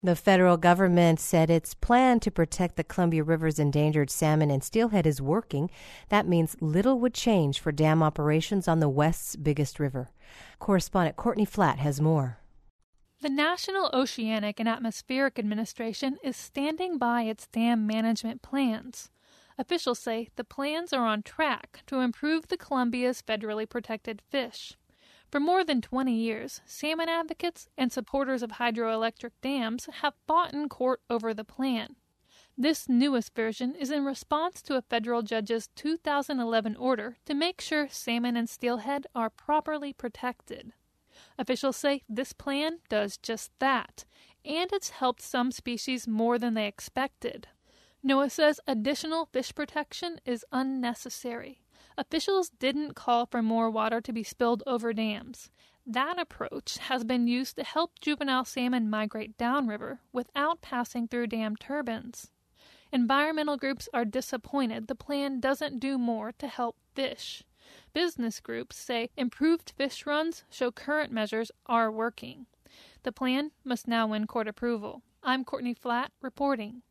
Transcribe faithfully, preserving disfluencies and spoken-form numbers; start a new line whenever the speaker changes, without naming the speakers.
The federal government said its plan to protect the Columbia River's endangered salmon and steelhead is working. That means little would change for dam operations on the West's biggest river. Correspondent Courtney Flatt has more.
The National Oceanic and Atmospheric Administration is standing by its dam management plans. Officials say the plans are on track to improve the Columbia's federally protected fish. For more than twenty years, salmon advocates and supporters of hydroelectric dams have fought in court over the plan. This newest version is in response to a federal judge's two thousand eleven order to make sure salmon and steelhead are properly protected. Officials say this plan does just that, and it's helped some species more than they expected. NOAA says additional fish protection is unnecessary. Officials didn't call for more water to be spilled over dams. That approach has been used to help juvenile salmon migrate downriver without passing through dam turbines. Environmental groups are disappointed the plan doesn't do more to help fish. Business groups say improved fish runs show current measures are working. The plan must now win court approval. I'm Courtney Flatt reporting.